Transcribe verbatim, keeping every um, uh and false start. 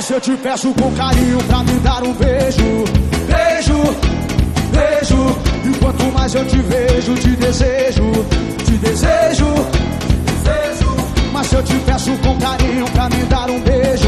Mas se eu te peço com carinho pra me dar um beijo, beijo, beijo. E quanto mais eu te vejo, te desejo, te desejo, desejo. Mas se eu te peço com carinho pra me dar um beijo,